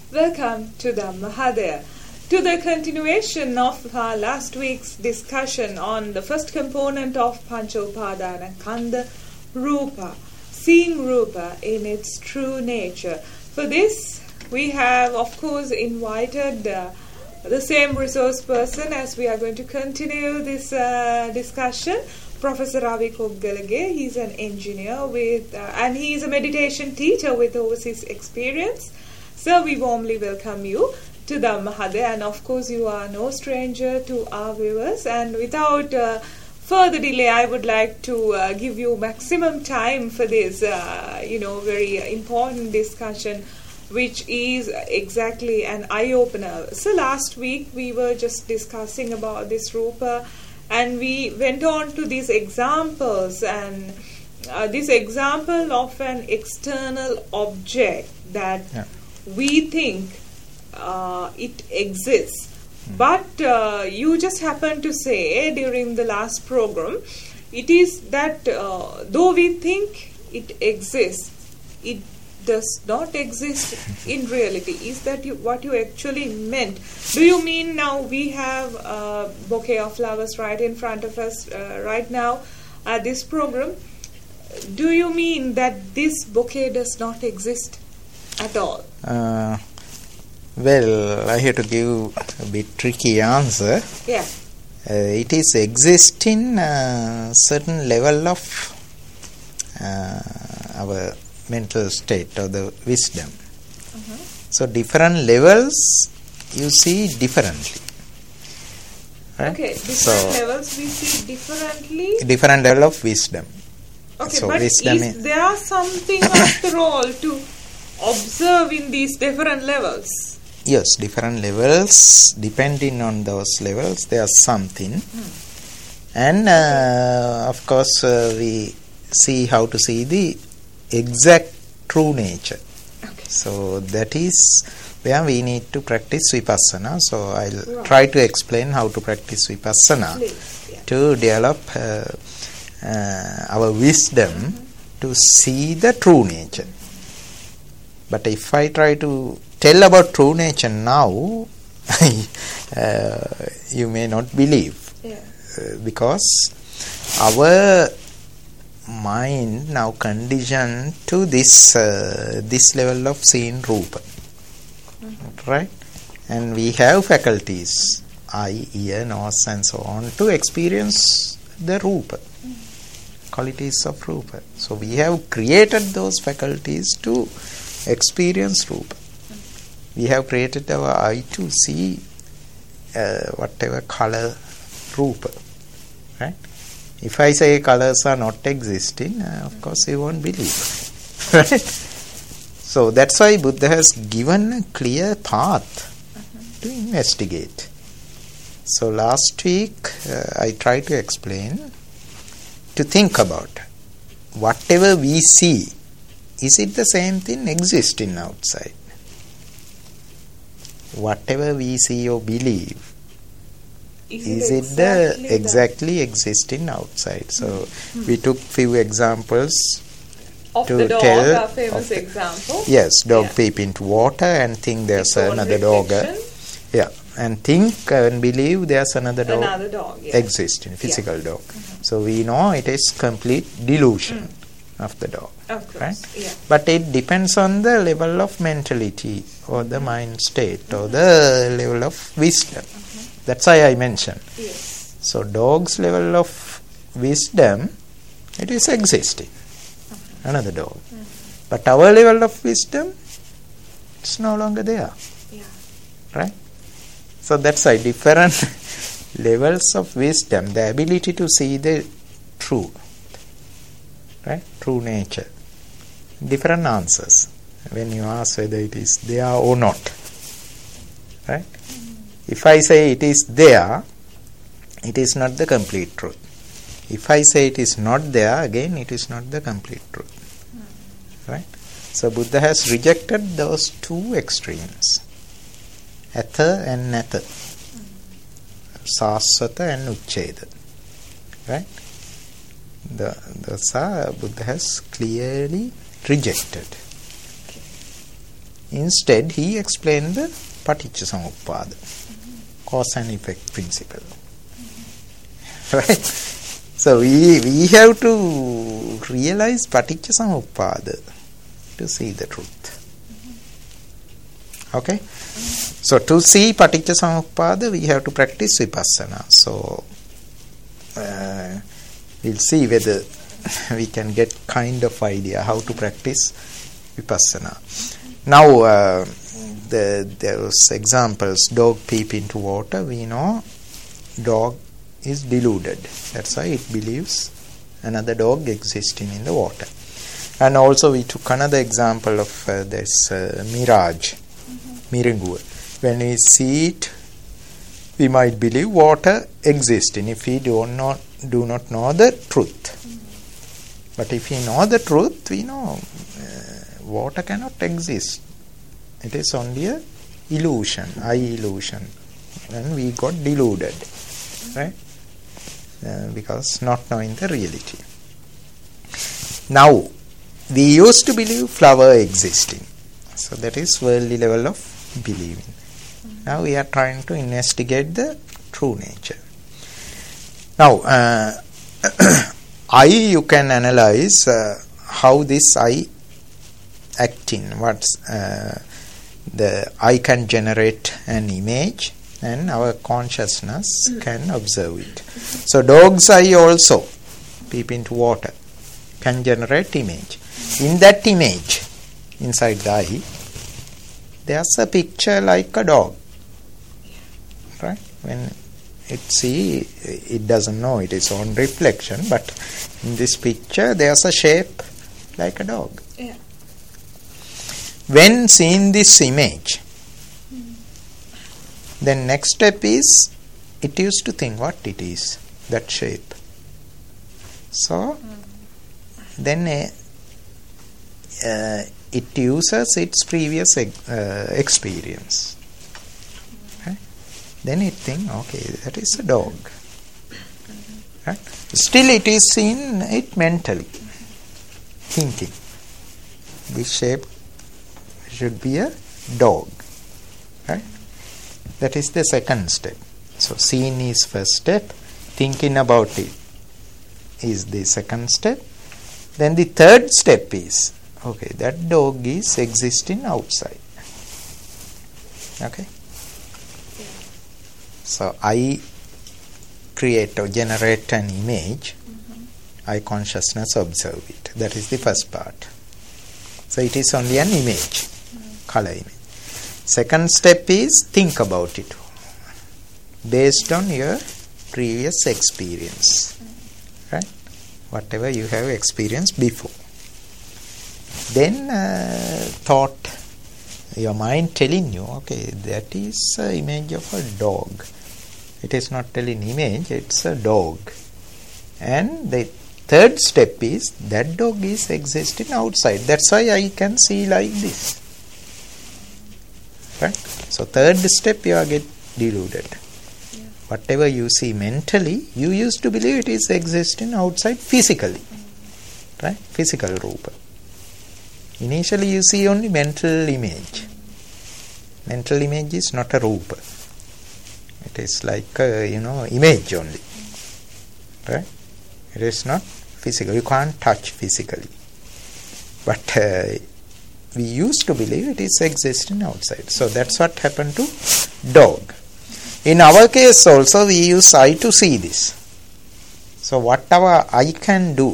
Welcome to the Mahadaya. To the continuation of our last week's discussion on the first component of Panchopadana Kanda, Rupa, seeing Rupa in its true nature. For this, we have, of course, invited the same resource person as we are going to continue this discussion, Professor Ravi Koggalage. He's an engineer with, and he is a meditation teacher with overseas experience. So we warmly welcome you to the Mahadaya, and of course you are no stranger to our viewers. And without further delay, I would like to give you maximum time for this, very important discussion, which is exactly an eye-opener. So last week we were just discussing about this Rupa, and we went on to these examples, and this example of an external object that we think it exists. But you just happened to say during the last program, it is that though we think it exists, it does not exist in reality. Is that what you actually meant? Do you mean now we have a bouquet of flowers right in front of us right now at this program? Do you mean that this bouquet does not exist at all? Well, I have to give a bit tricky answer. Yeah. It is existing certain level of our mental state or the wisdom. So different levels you see differently. Right? Okay, different levels we see differently. Different level of wisdom. Okay, so but wisdom is there something after all to observe in these different levels? Yes, different levels. Depending on those levels, there's something. And of course, we see how to see the exact true nature. Okay. So that is where we need to practice Vipassana. So I'll try to explain how to practice Vipassana to develop our wisdom to see the true nature. But if I try to tell about true nature now, you may not believe. Because our mind now conditioned to this level of seeing Rupa. Right? And we have faculties, eye, ear, nose and so on, to experience the Rupa, qualities of Rupa. So we have created those faculties to experience Rupa. We have created our eye to see whatever color Rupa. Right? If I say colors are not existing, of course you won't believe. Right? So that's why Buddha has given a clear path to investigate. So last week I tried to explain, to think about whatever we see, is it the same thing existing outside? Whatever we see or believe, is it exactly existing outside? So we took few examples of to the dog, tell. Our famous example. Yes, dog peep into water and think there's another dog. And think and believe there's another dog existing, physical dog. So we know it is complete delusion of the dog. Of course, right? But it depends on the level of mentality or the mind state or the level of wisdom. That's why I mentioned. Yes. So dog's level of wisdom, it is existing. Another dog. But our level of wisdom, it's no longer there. Right? So that's why different levels of wisdom, the ability to see the true. Right? True nature. Different answers when you ask whether it is there or not. Right? If I say it is there, it is not the complete truth. If I say it is not there, again it is not the complete truth. Right? So Buddha has rejected those two extremes, atha and natha, sasvata and uchcheda. Right? Those are Buddha has clearly rejected. Instead, he explained the Paticcasamuppada, cause and effect principle. Right? So we have to realize Paticcasamuppada to see the truth. Okay? So to see Paticcasamuppada, we have to practice Vipassana. So we'll see whether we can get kind of idea how to practice Vipassana. Now, there's examples. Dog peep into water. We know dog is deluded. That's why it believes another dog existing in the water. And also we took another example of this mirage, Miringuva. When we see it, we might believe water existing if we do not know the truth. But if we know the truth, we know water cannot exist. It is only a illusion, eye illusion. And we got deluded, right? Because not knowing the reality. Now, we used to believe flower existing. So that is worldly level of believing. Now we are trying to investigate the true nature. Now, eye, you can analyze how this eye acting. What's the eye can generate an image, and our consciousness can observe it. So dog's eye also, peep into water, can generate image. In that image, inside the eye, there's a picture like a dog. Right? When it see, it doesn't know it is own reflection, but in this picture there's a shape like a dog. Yeah. When seeing this image, then next step is, it used to think what it is, that shape. So then it uses its previous experience. Okay? Then it thinks, okay, that is a dog. Right? Still it is seen it mentally, thinking. This shape should be a dog. Right? That is the second step. So seeing is first step, thinking about it is the second step. Then the third step is, okay, that dog is existing outside. Okay? So I create or generate an image, I consciousness observe it. That is the first part. So it is only an image, color image. Second step is think about it based on your previous experience. Right? Whatever you have experienced before. Then thought, your mind telling you, okay, that is an image of a dog. It is not telling image, it's a dog. And the third step is, that dog is existing outside. That's why I can see like this. Right? So third step, you are get deluded. Yeah. Whatever you see mentally, you used to believe it is existing outside physically. Right? Physical rupa. Initially you see only mental image. Mental image is not a rupa. It is like image only. Right? It is not physical. You can't touch physically. But we used to believe it is existing outside. So that's what happened to dog. In our case also we use eye to see this. So what our eye can do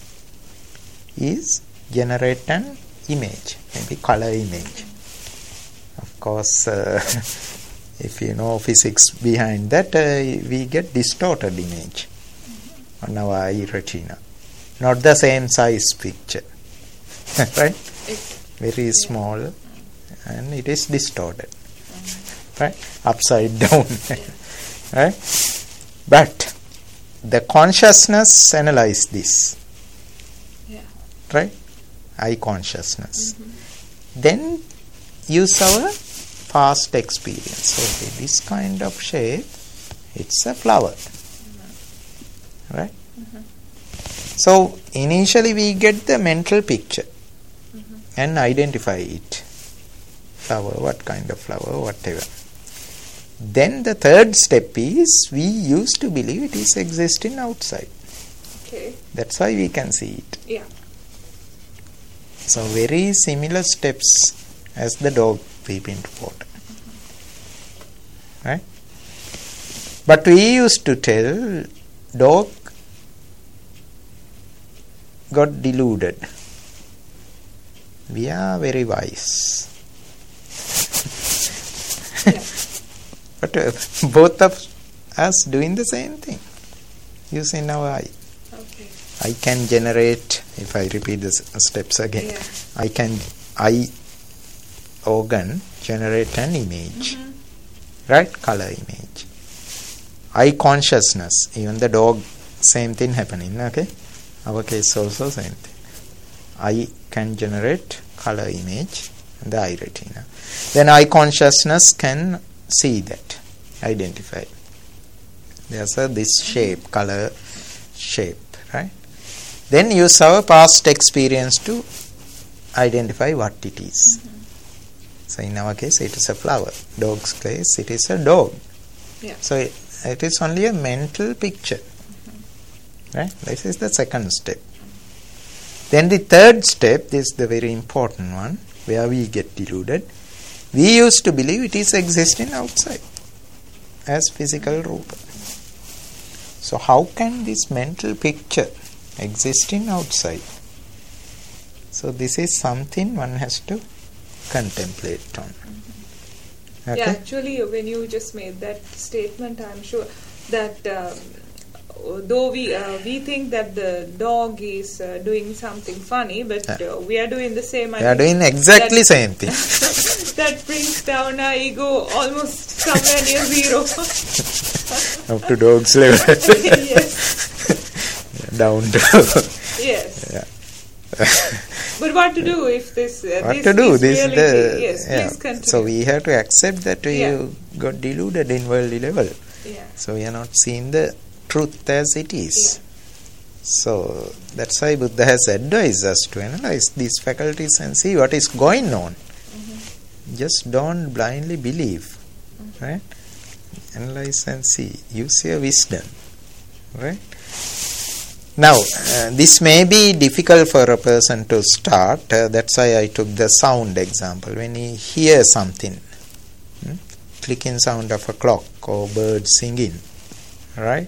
is generate an image, maybe color image. Of course, if you know physics behind that, we get distorted image on our eye retina. Not the same size picture. Right? Very small, and it is distorted. Right? Upside down. Right? But the consciousness analyze this. Yeah. Right? Eye consciousness. Then use our past experience. Okay, this kind of shape, it's a flower. Right? So initially we get the mental picture and identify it. flower, what kind of flower, whatever. Then the third step is we used to believe it is existing outside. Okay. That's why we can see it. Yeah. So very similar steps as the dog peep into water. Right? But we used to tell dog got deluded. We are very wise. Yeah. But both of us doing the same thing using our eye. Okay. I can generate, if I repeat the steps again, Yeah. eye organ generate an image, right? Color image. Eye consciousness, even the dog, same thing happening, okay? Our case also same thing. Eye can generate color image in the eye retina. Then eye consciousness can see that, identify. There's this shape, color shape, right? Then use our past experience to identify what it is. So in our case it is a flower. Dog's case it is a dog. Yeah. So it is only a mental picture. Right? This is the second step. Then the third step, this is the very important one, where we get deluded. We used to believe it is existing outside as physical rupa. So how can this mental picture existing outside? So this is something one has to contemplate on. Okay? Yeah, actually, when you just made that statement, I'm sure that though we think that the dog is doing something funny, but we are doing the same. We are doing exactly same thing. That brings down our ego almost somewhere near zero. Up to dog's level. Yes. Down to. Yes. Yeah. But what to do if this? What to do? This reality, the yes. yeah. Please continue. So we have to accept that we got deluded in worldly level. Yeah. So we are not seeing the truth as it is. Yeah. So that's why Buddha has advised us to analyze these faculties and see what is going on. Just don't blindly believe, right? Analyze and see. Use your wisdom, right? Now, this may be difficult for a person to start. That's why I took the sound example. When you hear something, clicking sound of a clock or bird singing, right?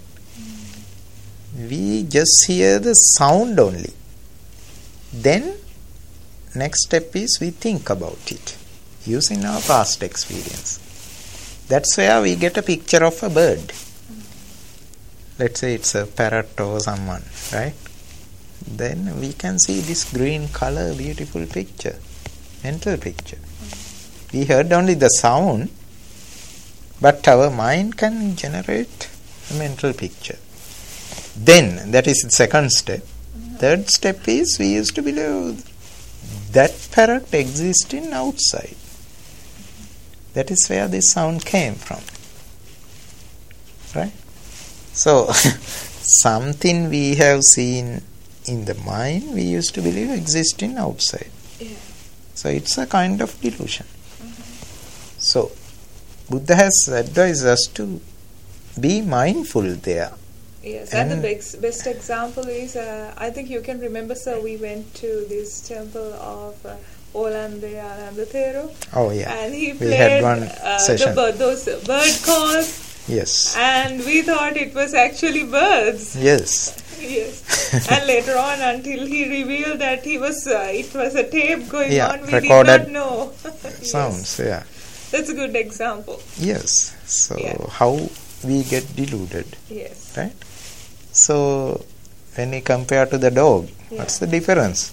We just hear the sound only. Then, next step is we think about it using our past experience. That's where we get a picture of a bird. Let's say it's a parrot or someone, right? Then we can see this green color, beautiful picture, mental picture. We heard only the sound, but our mind can generate a mental picture. Then, that is the second step. Third step is we used to believe that parrot existing outside. That is where this sound came from. Right? So, something we have seen in the mind, we used to believe existing outside. Yeah. So, it's a kind of delusion. So, Buddha has advised us to be mindful there. Yes, and the best example is, I think you can remember, sir, we went to this temple of Olande Anandathero. Oh, yeah. And he we played had one session. those bird calls. Yes. And we thought it was actually birds. Yes. Yes. And later on, until he revealed that it was a tape going on, we recorded did not know. sounds, yeah. That's a good example. Yes. So, how we get deluded. Yes. Right? So, when we compare to the dog, what's the difference?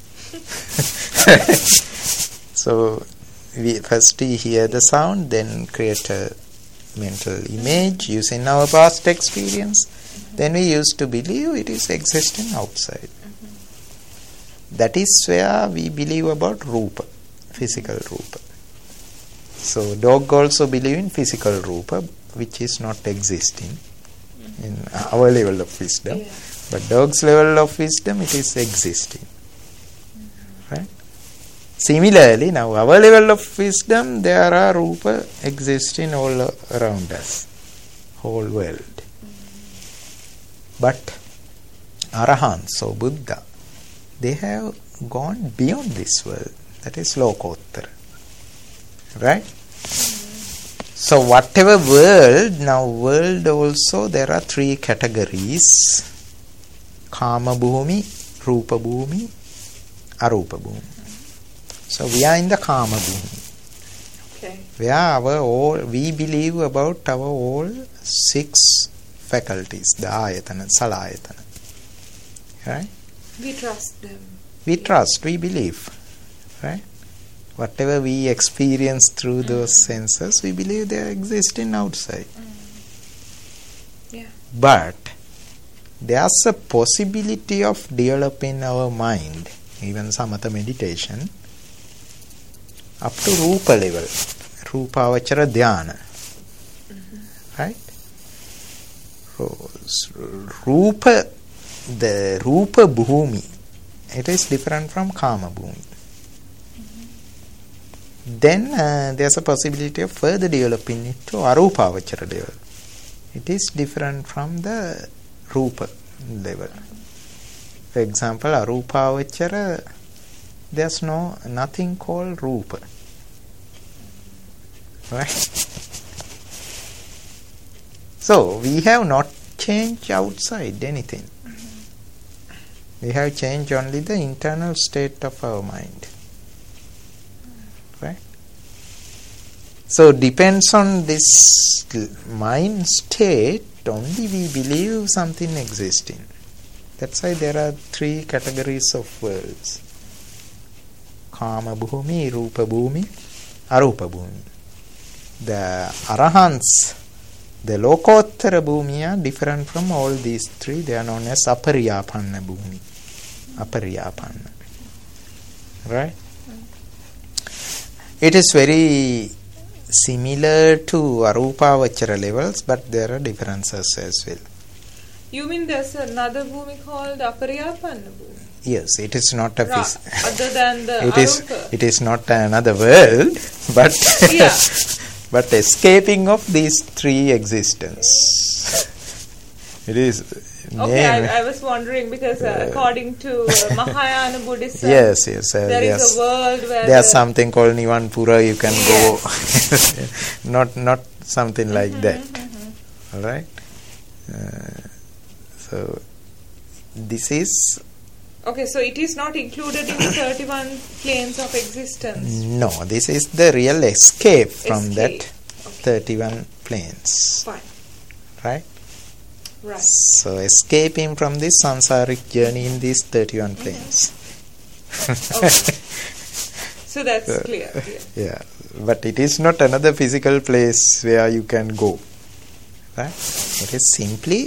So, we first hear the sound, then create a mental image using our past experience. Then we used to believe it is existing outside. That is where we believe about rupa, physical rupa. So, dog also believe in physical rupa, which is not existing in our level of wisdom. Yeah. But dog's level of wisdom, it is existing. Right? Similarly, now our level of wisdom, there are rupa existing all around us, whole world. But Arahants or Buddha, they have gone beyond this world. That is Lokottara. Right? So whatever world, now world also there are three categories. Kama Bhumi, Rupa Bhumi, Arupa Bhumi. So we are in the Kama Bhumi. Okay. Where we believe about our all 6 faculties, the Ayatana, Salayatana. Right? We trust them. We trust, we believe. Right? Whatever we experience through those senses, we believe they are existing outside. Yeah. But there's a possibility of developing our mind, even samatha meditation, up to rupa level, rupavachara dhyana. Right? Rupa, the rupa bhumi, it is different from kama bhumi. Then there's a possibility of further developing it to arupavachara level. It is different from the rupa level. For example, arupavachara, there's nothing called rupa. Right? So we have not changed outside anything. We have changed only the internal state of our mind. Right? So depends on this mind state only we believe something existing. That's why there are 3 categories of worlds. Kama Bhumi, Rupa Bhumi, Arupa Bhumi. The Arahants, the Lokottara Bhumi are different from all these 3. They are known as Apariyapanna Bhumi. Apariyapanna. Right? It is very similar to arupavachara levels, but there are differences as well. You mean there's another bhumi called Apariyapanna Bhumi? Yes, it is not a other than the Arupa. It is not another world, but yeah. but escaping of these 3 existence. It is. Okay, I was wondering because according to Mahayana Buddhism, yes, there is a world where there's something called Nivanpura. You can go, not something like that. All right. So this is. Okay, so it is not included in the 31 planes of existence. No, this is the real escape from that 31 planes. Fine. Right. Right. So escaping from this sansaric journey in these 31 planes. Okay. So that's clear. Yeah, but it is not another physical place where you can go. Right? It is simply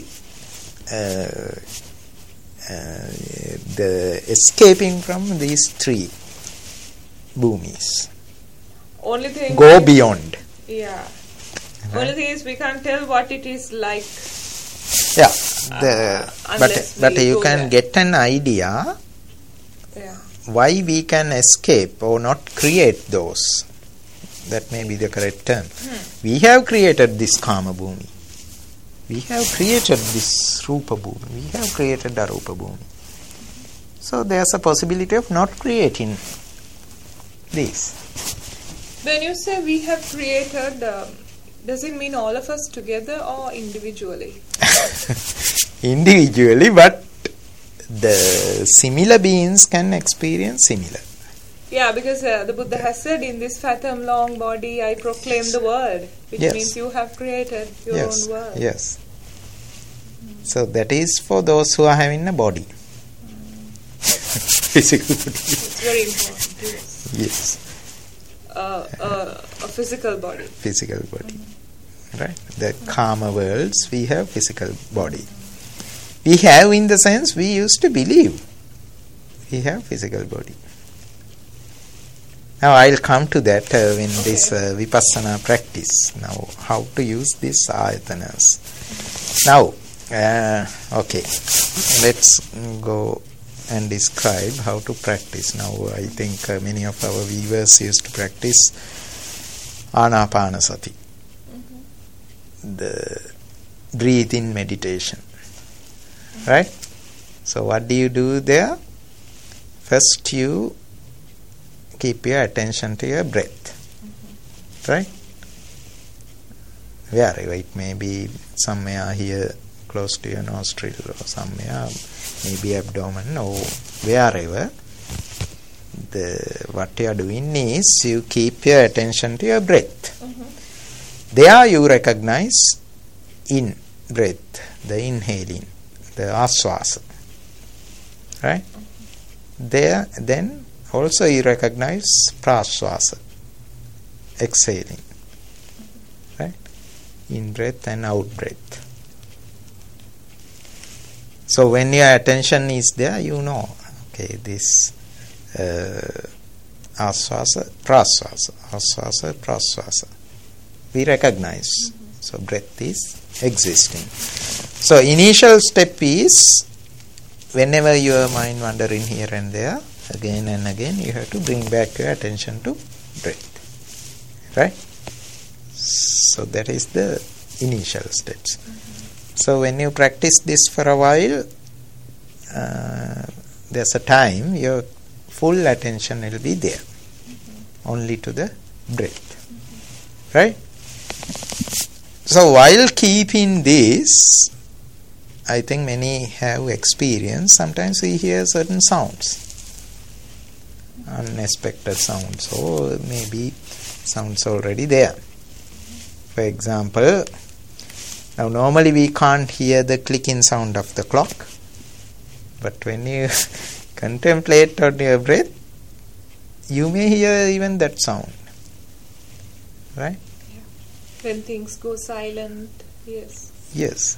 the escaping from these 3 bhumis. Only thing go beyond. Yeah. Right. Only thing is we can't tell what it is like. Yeah, but you can get an idea why we can escape or not create those. That may be the correct term. We have created this Kama Bhumi. We have created this Rupa Bhumi. We have created Arupa Bhumi. So there's a possibility of not creating this. When you say we have created, does it mean all of us together or individually? Individually, but the similar beings can experience similar. Yeah, because the Buddha has said, in this fathom long body I proclaim the world, which means you have created your own world. Yes. So that is for those who are having a body. Physical body. It's very important. Yes. A physical body. Physical body. Right? The Kama worlds, we have physical body. We have in the sense we used to believe. We have physical body. Now I'll come to that in this Vipassana practice. Now how to use these ayatanas. Now, okay, let's go and describe how to practice. Now I think many of our viewers used to practice Anapanasati, the breathing meditation, right? So what do you do there? First you keep your attention to your breath, right? Wherever it may be, somewhere here close to your nostril or somewhere, maybe abdomen or wherever. What you are doing is you keep your attention to your breath. There you recognize in breath, the inhaling, the aswasa, right? There then also you recognize praswasa, exhaling, right? In breath and out breath. So when your attention is there, you know, okay, this aswasa, praswasa, aswasa, praswasa. We recognize. So breath is existing. So initial step is, whenever your mind wandering here and there, again and again, you have to bring back your attention to breath, right? So that is the initial steps. So when you practice this for a while, there's a time your full attention will be there, only to the breath, right? So while keeping this, I think many have experience. Sometimes we hear certain sounds, unexpected sounds, or maybe sounds already there. For example, now normally we can't hear the clicking sound of the clock, but when you contemplate on your breath, you may hear even that sound, right? Yeah. When things go silent, yes. Yes.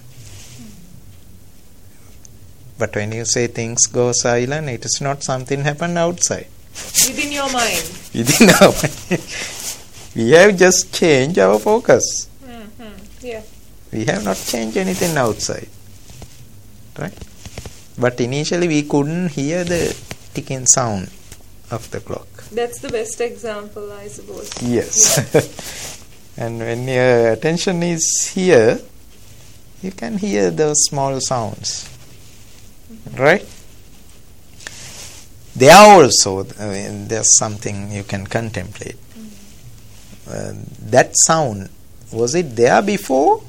But when you say things go silent, it is not something happened outside. Within your mind. Within our mind. We have just changed our focus. Yeah. We have not changed anything outside, right? But initially we couldn't hear the ticking sound of the clock. That's the best example, I suppose. Yes. Yeah. And when your attention is here, you can hear those small sounds, right? There also, there's something you can contemplate. That sound, was it there before?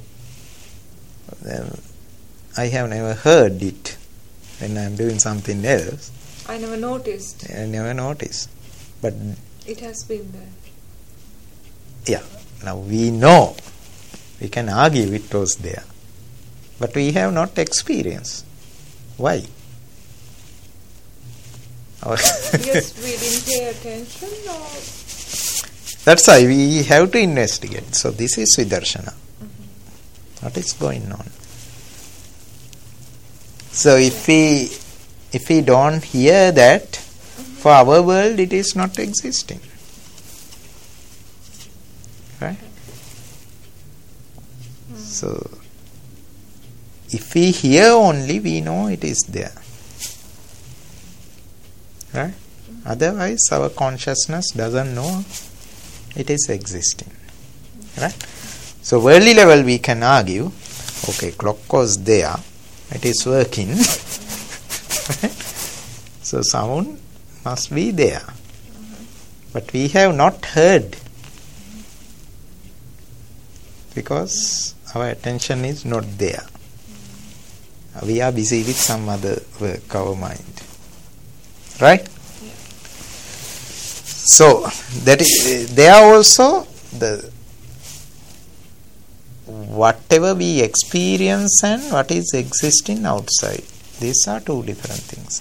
I have never heard it when I'm doing something else. I never noticed. But it has been there. Yeah. Now we know. We can argue it was there. But we have not experienced. Why? Yes, we didn't pay attention, or? That's why we have to investigate. So this is Vidarshana. What is going on? So if we don't hear that, for our world it is not existing. Right? So if we hear only, we know it is there. Right? Otherwise our consciousness doesn't know it is existing. Right? So worldly level we can argue, okay, clock was there, it is working. Right? So sound must be there. But we have not heard, because our attention is not there. We are busy with some other work, our mind. Right? Yeah. So that is, there also the whatever we experience and what is existing outside. These are two different things.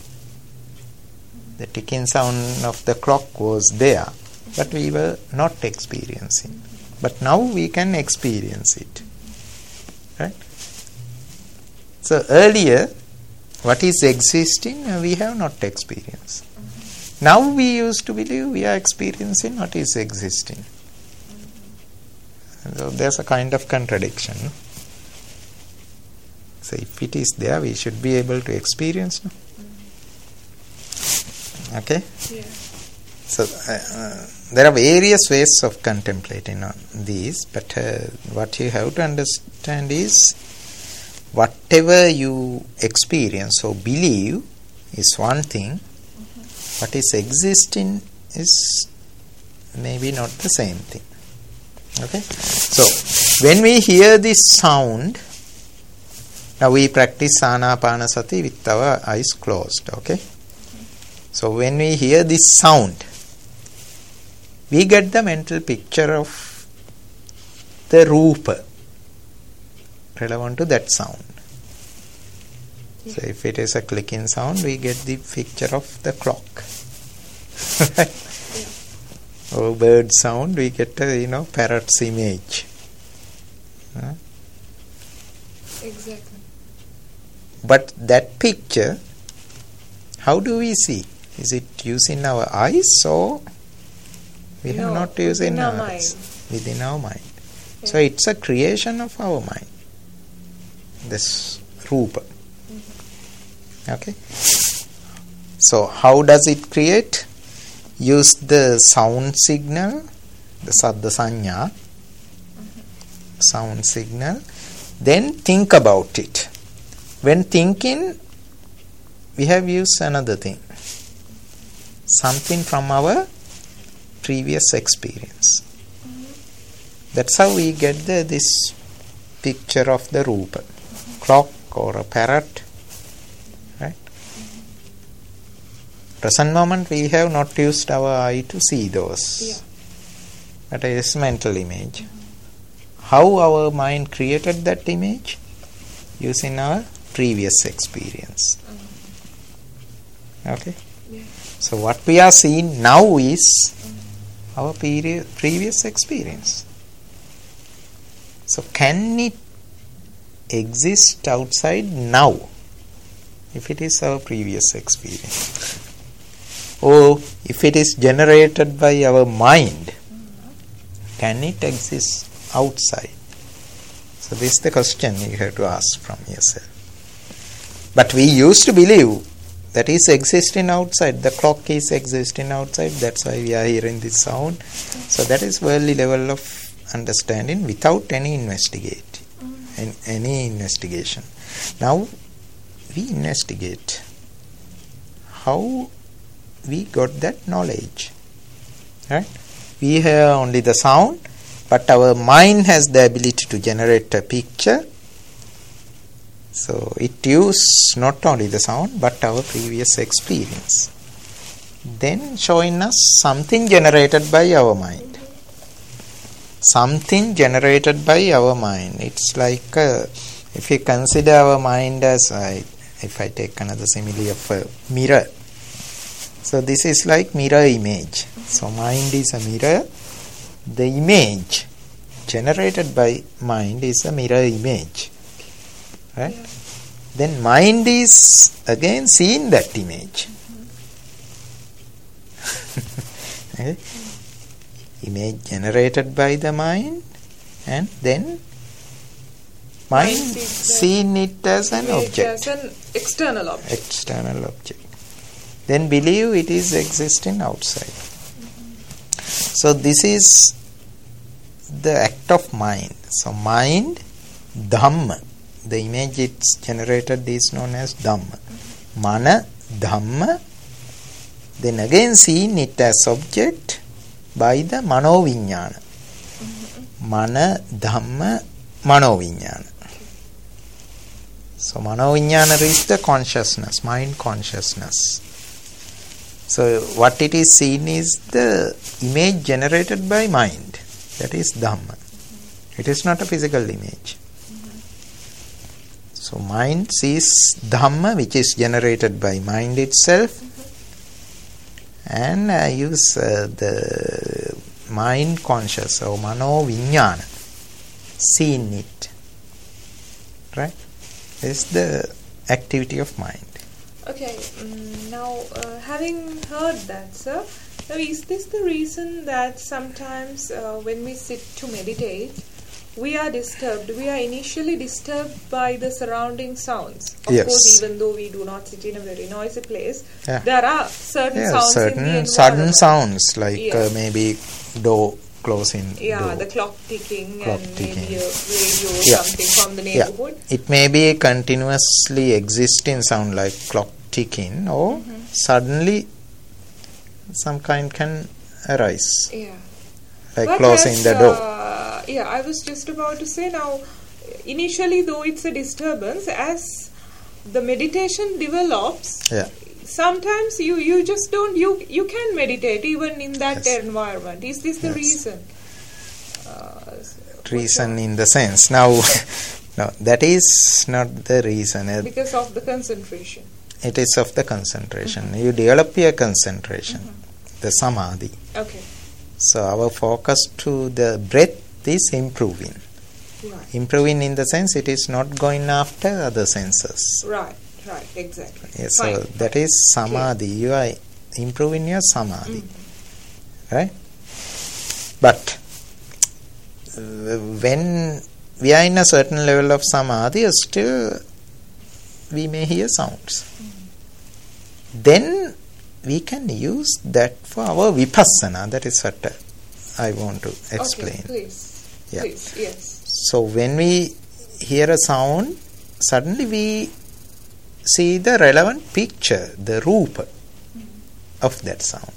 The ticking sound of the clock was there, but we were not experiencing. But now we can experience it. Right? So earlier, what is existing, we have not experienced. Now we used to believe we are experiencing what is existing. So there's a kind of contradiction. So if it is there, we should be able to experience. No? Okay? Yeah. So, there are various ways of contemplating on these, but what you have to understand is whatever you experience or believe is one thing, what is existing is maybe not the same thing. Okay? So, when we hear this sound, now we practice Anapanasati with our eyes closed. Okay? So, when we hear this sound, we get the mental picture of the Rupa relevant to that sound. Yeah. So, if it is a clicking sound, we get the picture of the clock. Yeah. Or bird sound, we get a parrot's image. Exactly. But that picture, how do we see? Is it using our eyes or we have not using our eyes? Within our mind. Yeah. So it's a creation of our mind. This Rupa. Mm-hmm. Okay. So how does it create? Use the sound signal, the Saddha Sanya, sound signal. Then think about it. When thinking, we have used another thing. Something from our previous experience. That's how we get this picture of the Rupa. Clock or a parrot. Right? Present moment we have not used our eye to see those. Yeah. That is mental image. How our mind created that image? Using our previous experience. Okay? Yeah. So what we are seeing now is our previous experience. So can it exist outside now if it is our previous experience? Or if it is generated by our mind, can it exist outside? So this is the question you have to ask from yourself. But we used to believe that is existing outside. The clock is existing outside. That's why we are hearing this sound. So that is worldly level of understanding without any any investigation. Now we investigate how we got that knowledge. Right? We hear only the sound, but our mind has the ability to generate a picture. So it uses not only the sound but our previous experience. Then showing us something generated by our mind. Something generated by our mind. It's like if you consider our mind as, if I take another simile of a mirror. So this is like mirror image. So mind is a mirror. The image generated by mind is a mirror image. Right? Yeah. Then mind is again seeing that image. Okay? Image generated by the mind, and then mind seeing it as an object. As an external object. External object. Then believe it is existing outside. So this is the act of mind. So mind, Dhamma. The image it's generated is known as Dhamma. Mana, Dhamma. Then again seeing it as object by the Mano Vijnana. Mana, Dhamma, Mano Vijnana. So Mano Vijnana is the consciousness, mind consciousness. So what it is seen is the image generated by mind. That is Dhamma. It is not a physical image. So mind sees Dhamma, which is generated by mind itself, and use the mind conscious or Mano Vijnana, seeing it. Right? This is the activity of mind. Okay, now having heard that, sir, now is this the reason that sometimes when we sit to meditate, we are disturbed. We are initially disturbed by the surrounding sounds. Of Yes. course, even though we do not sit in a very noisy place, Yeah. there are certain sounds in the sudden environment. sounds like Yeah. maybe door closing. Yeah, door. the clock ticking Clock and ticking. maybe a radio or Yeah. something from the Yeah. neighborhood. It may be continuously existing sound like clock ticking, or suddenly some kind can arise, Yeah. like But closing as, the door. Yeah, I was just about to say now, initially though it's a disturbance, as the meditation develops, Yeah. sometimes you just don't, you can meditate even in that Yes. environment. Is this the Yes. reason? Reason in the sense. Now, no, that is not the reason. Because of the concentration. It is of the concentration. You develop your concentration, the samadhi. Okay. So our focus to the breath is improving. Right. Improving in the sense it is not going after other senses. Right. Exactly. Yes, Fine. so that is samadhi. You are improving your samadhi. Right? But when we are in a certain level of samadhi, still we may hear sounds. Then we can use that for our vipassana. That is what I want to explain. Okay, please. Yeah. Please, yes. So when we hear a sound, suddenly we see the relevant picture, the rupa of that sound.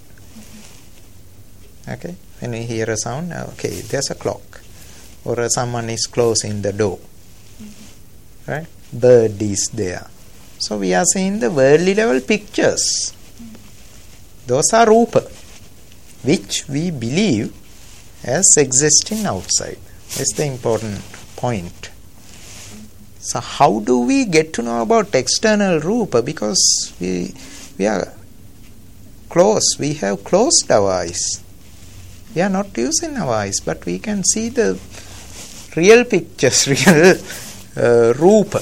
Okay? When we hear a sound, okay, there's a clock, or someone is closing the door. Right? Bird is there. So we are seeing the worldly level pictures. Those are rupa, which we believe as existing outside. That's the important point. So how do we get to know about external rupa? Because we are closed. We have closed our eyes. We are not using our eyes, but we can see the real pictures, real rupa,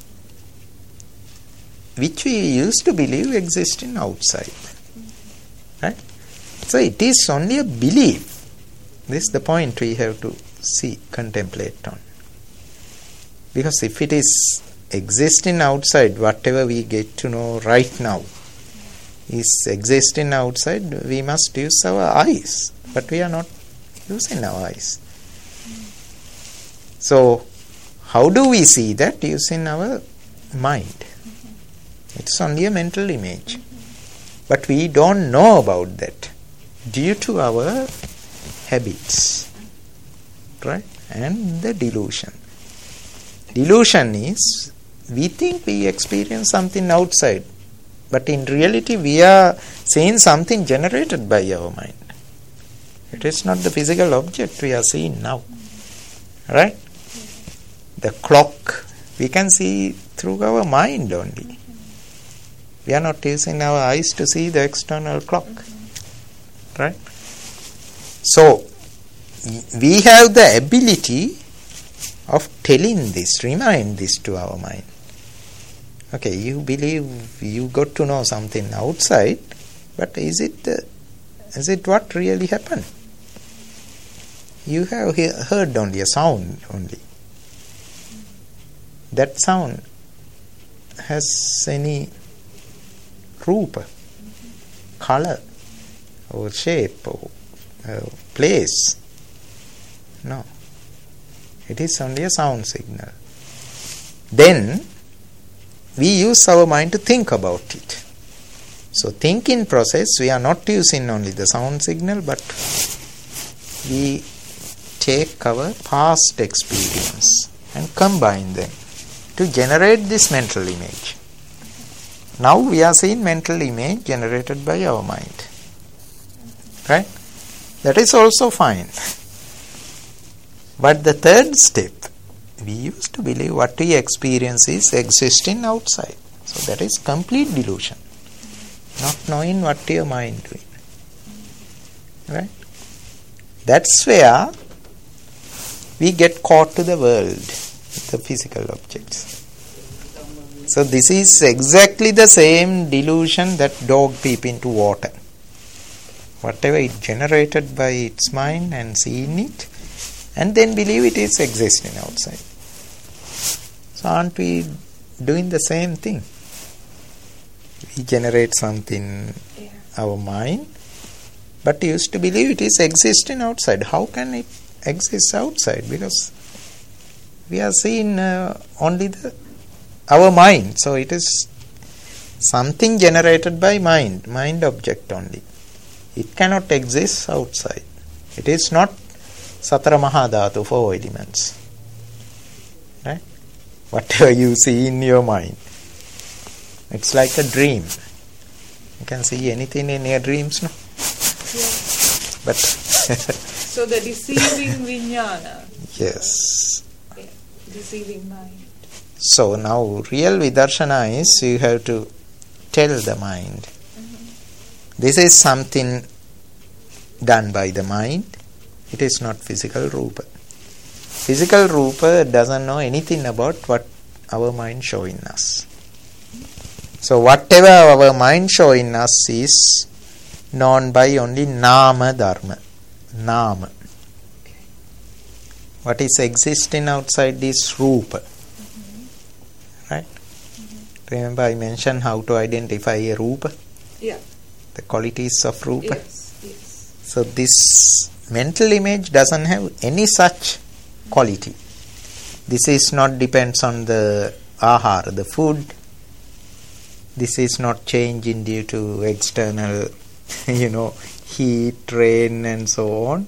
which we used to believe existing outside. Right? So it is only a belief. This is the point we have to see, contemplate on. Because if it is existing outside, whatever we get to know right now is existing outside, we must use our eyes. But we are not using our eyes. So, how do we see that? Using our mind. It's only a mental image. But we don't know about that due to our habits. Right? And the delusion. Delusion is, we think we experience something outside, but in reality we are seeing something generated by our mind. It is not the physical object we are seeing now. Right? The clock we can see through our mind only. We are not using our eyes to see the external clock. Right? So, we have the ability of telling this, remind this to our mind. Okay, you believe you got to know something outside, but is it what really happened? You have heard only a sound only. That sound has any rupa, color, or shape, or place? No. It is only a sound signal. Then we use our mind to think about it. So thinking process, we are not using only the sound signal, but we take our past experience and combine them to generate this mental image. Now we are seeing mental image generated by our mind. Right? That is also fine. But the third step, we used to believe what we experience is existing outside. So that is complete delusion. Not knowing what your mind doing. Right? That's where we get caught to the world, the physical objects. So this is exactly the same delusion that dog peep into water. Whatever it generated by its mind and seeing it, and then believe it is existing outside. So aren't we doing the same thing? We generate something, our mind, but used to believe it is existing outside. How can it exist outside? Because we are seeing only our mind. So it is something generated by mind object only. It cannot exist outside. It is not Satara Mahadhatu, 4 elements. Right? Whatever you see in your mind, it's like a dream. You can see anything in your dreams, no? Yeah. But so the deceiving vijnana. Yes. Yeah. Deceiving mind. So now real vidarshana is you have to tell the mind. This is something done by the mind. It is not physical rupa. Physical rupa doesn't know anything about what our mind showing us. So whatever our mind showing us is known by only nama dharma. Nama. What is existing outside is rupa. Right? Remember I mentioned how to identify a rupa? Yeah. The qualities of rupa. Yes. So this mental image doesn't have any such quality. This is not depends on the ahara, the food. This is not changing due to external, heat, rain and so on.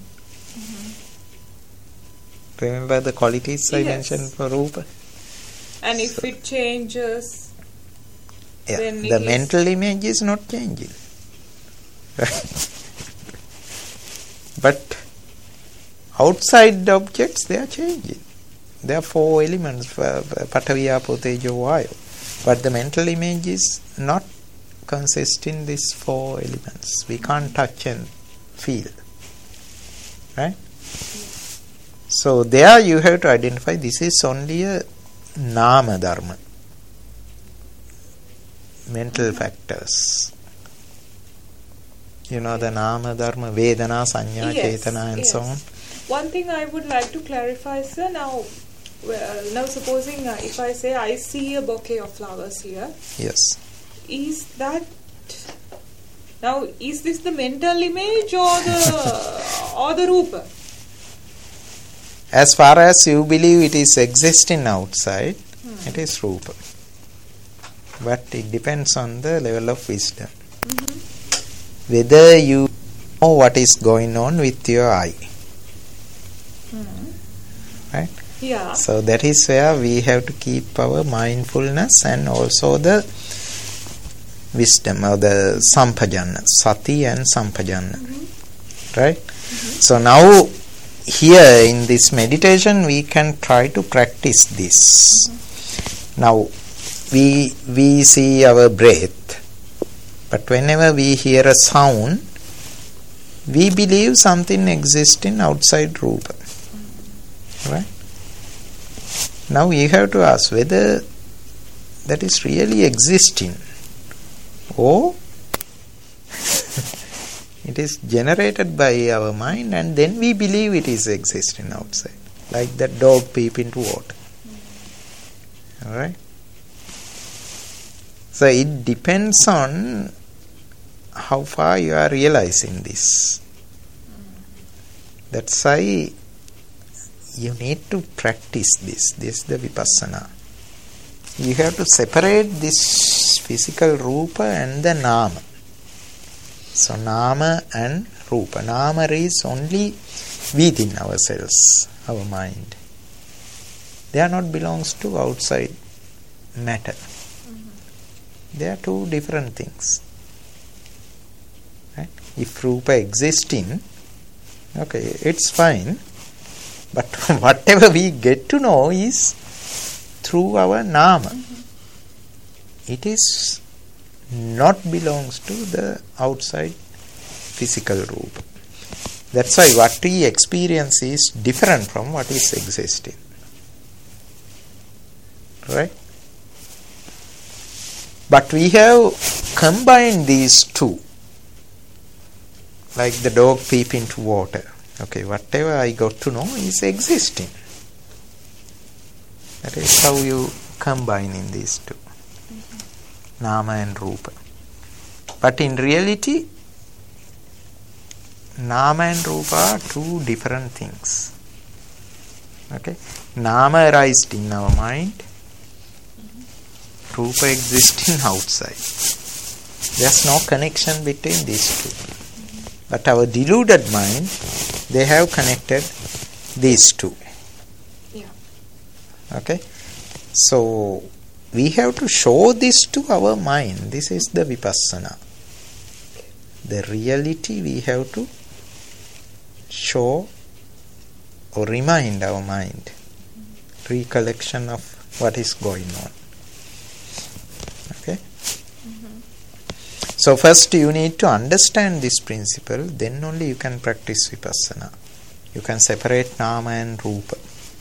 Remember the qualities I mentioned for rupa? And if it changes, then the mental image is not changing. But outside the objects, they are changing. There are 4 elements, Patavi, Apo, Tejo, Vayu. But the mental image is not consisting these 4 elements. We can't touch and feel. Right? So there you have to identify this is only a nama dharma. Mental factors. The nama dharma, vedana, sanya, chetana and so on. One thing I would like to clarify, sir, now supposing if I say I see a bouquet of flowers here. Yes. Is this the mental image or the rupa? As far as you believe it is existing outside, it is rupa. But it depends on the level of wisdom. Whether you know what is going on with your eye. Right? Yeah. So that is where we have to keep our mindfulness and also the wisdom or the sampajana, sati and sampajana. Right? So now here in this meditation we can try to practice this. Now we see our breath, but whenever we hear a sound, we believe something existing outside rupa. Right? Now you have to ask whether that is really existing or it is generated by our mind and then we believe it is existing outside. Like that dog peep into water. Alright? So it depends on how far you are realizing this. That's why you need to practice this. This is the vipassana. You have to separate this physical rupa and the nama. So nama and rupa. Nama is only within ourselves, our mind. They are not belongs to outside matter. They are 2 different things. Right? If rupa existing, okay, it's fine. But whatever we get to know is through our nama. It is not belongs to the outside physical rupa. That's why what we experience is different from what is existing. Right? But we have combined these 2. Like the dog peep into water. Okay, whatever I got to know is existing. That is how you combine in these two, Nama and Rupa. But in reality, Nama and Rupa are two different things. Okay, Nama arises in our mind, Rupa existing outside. There's no connection between these two. But our deluded mind, they have connected these two. Yeah. Okay, so we have to show this to our mind. This is the vipassana. The reality we have to show or remind our mind. Recollection of what is going on. Okay. So first you need to understand this principle, then only you can practice vipassana. You can separate Nama and Rupa.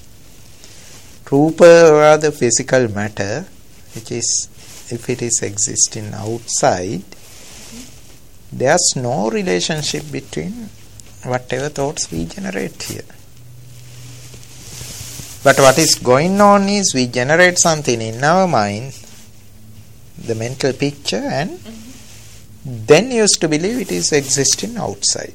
Rupa are the physical matter, which is, if it is existing outside, there's no relationship between whatever thoughts we generate here. But what is going on is we generate something in our mind, the mental picture, and then used to believe it is existing outside.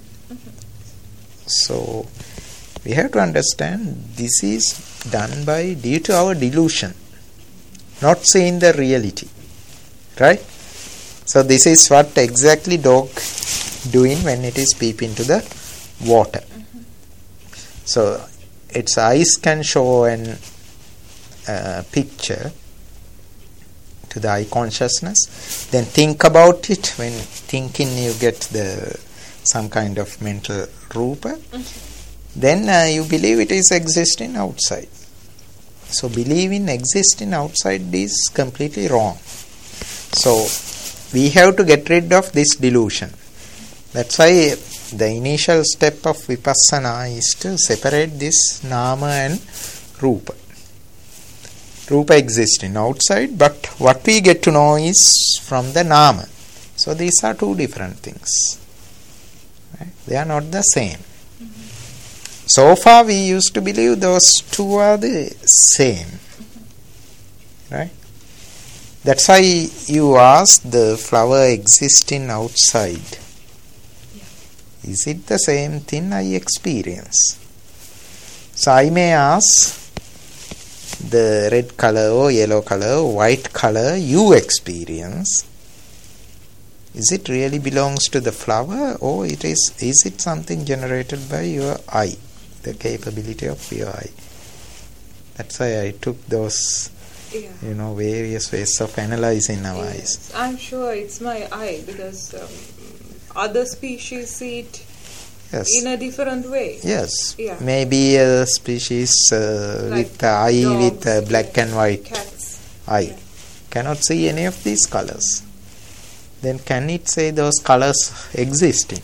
So we have to understand this is done by due to our delusion, not seeing the reality, right? So this is what exactly dog doing when it is peep into the water. So its eyes can show an picture to the eye consciousness, then think about it. When thinking you get some kind of mental rupa, then you believe it is existing outside. So believing existing outside is completely wrong. So we have to get rid of this delusion. That's why the initial step of vipassana is to separate this Nama and Rupa. Rupa existing outside, but what we get to know is from the Nama. So these are two different things. Right? They are not the same. So far we used to believe those two are the same. Right? That's why you ask the flower existing outside. Is it the same thing I experience? So I may ask, the red color or yellow color or white color you experience, is it really belongs to the flower, or is it something generated by your eye, the capability of your eye? That's why I took those various ways of analyzing our eyes. I'm sure it's my eye, because other species see it in a different way. Yes. Yeah. Maybe a species with eye dogs, with black and white cats. Eye cannot see any of these colors. Then can it say those colors existing?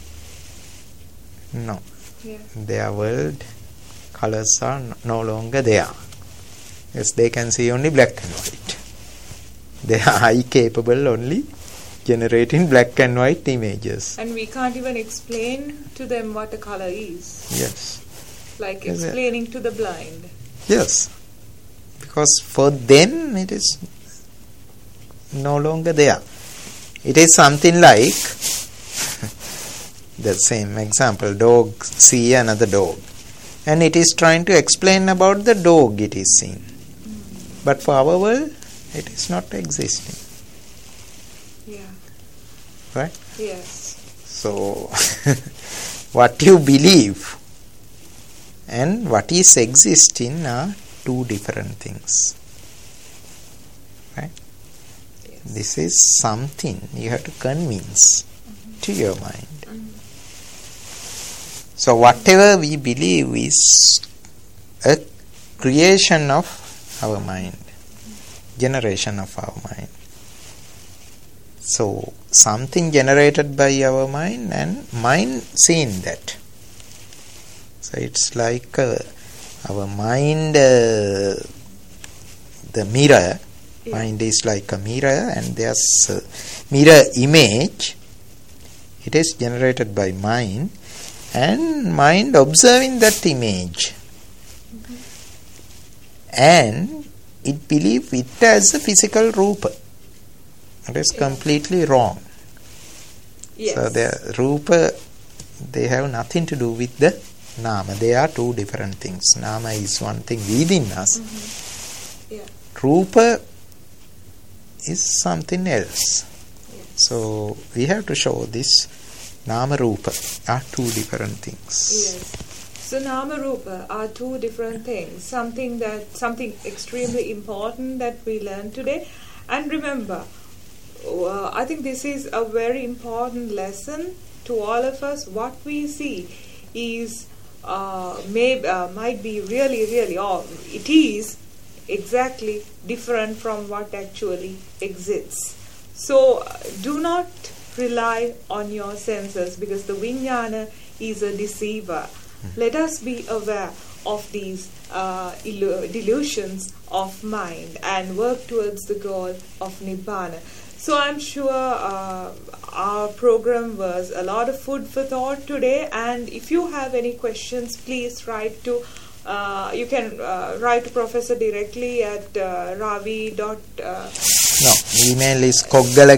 No. Yeah. Their world colors are no longer there. Yes, they can see only black and white. They are eye capable only generating black and white images. And we can't even explain to them what a color is. Yes. Like explaining to the blind. Yes. Because for them it is no longer there. It is something like the same example, dog see another dog, and it is trying to explain about the dog it is seeing. But for our world, it is not existing. Yeah. Right? Yes. So, what you believe and what is existing are two different things. Right? Yes. This is something you have to convince to your mind. So whatever we believe is a creation of our mind, generation of our mind. So something generated by our mind and mind seeing that. So it's like our mind, the mirror. Yeah. Mind is like a mirror, and there's a mirror image. It is generated by mind. and mind observing that image, and it believe it as a physical rupa. It is completely wrong. Yes. So the rupa, they have nothing to do with the nama. They are two different things. Nama is one thing within us. Yeah. Rupa is something else. Yes. So we have to show this nama rupa are two different things. Yes. So nama rupa are two different things. Something extremely important that we learned today. And remember, I think this is a very important lesson to all of us. What we see is might be really, or it is exactly different from what actually exists. So do not rely on your senses, because the vijnana is a deceiver. Let us be aware of these delusions of mind and work towards the goal of Nibbana. So I'm sure our program was a lot of food for thought today, and if you have any questions, please write to you can write to Professor directly at ravi. Email is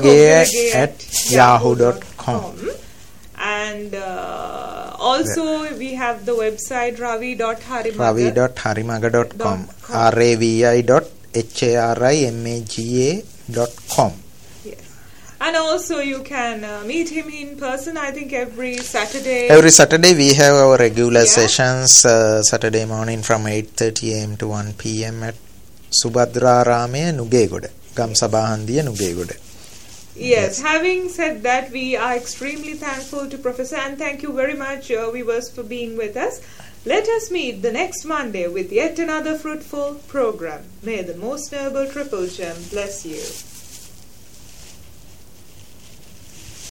koggalage@yahoo.com. And also we have the website ravi.harimaga.com. ravi.harimaga.com. Yes. And also you can meet him in person, I think every Saturday. Every Saturday we have our regular sessions, Saturday morning from 8:30 am to 1 pm at Subhadraramaya Nugegoda, Gamsabahandiya Nugegoda. Yes, having said that, we are extremely thankful to Professor, and thank you very much, viewers, for being with us. Let us meet the next Monday with yet another fruitful program. May the most noble Triple Gem bless you.